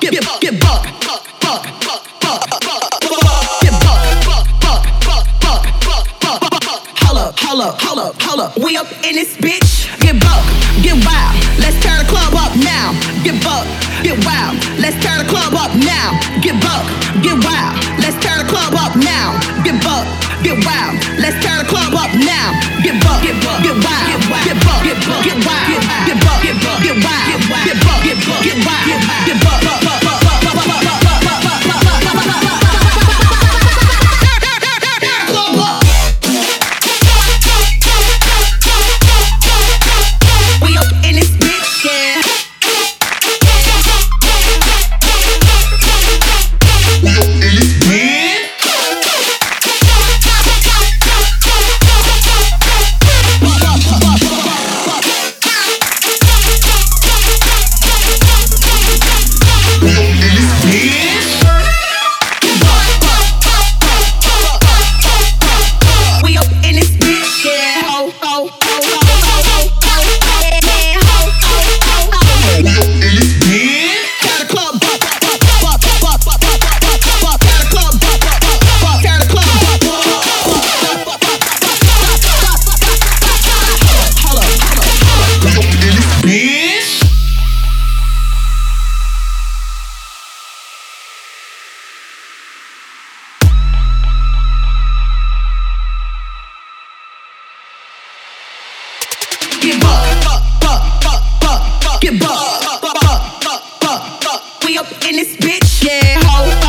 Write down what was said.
Hold up, we up in this bitch. Get buck, get wild. Let's turn the club up now. Get buck, get wild. Let's turn the club up now. Get buck, get wild. Let's turn the club up now. Get buck, get wild. Let's turn the club up now. Get buck, get wild. Get buck, get wild. Get buck, get buck, get wild. Get buck, get wild. Get buck, get wild. Get buck. We up in this bitch, yeah, ho.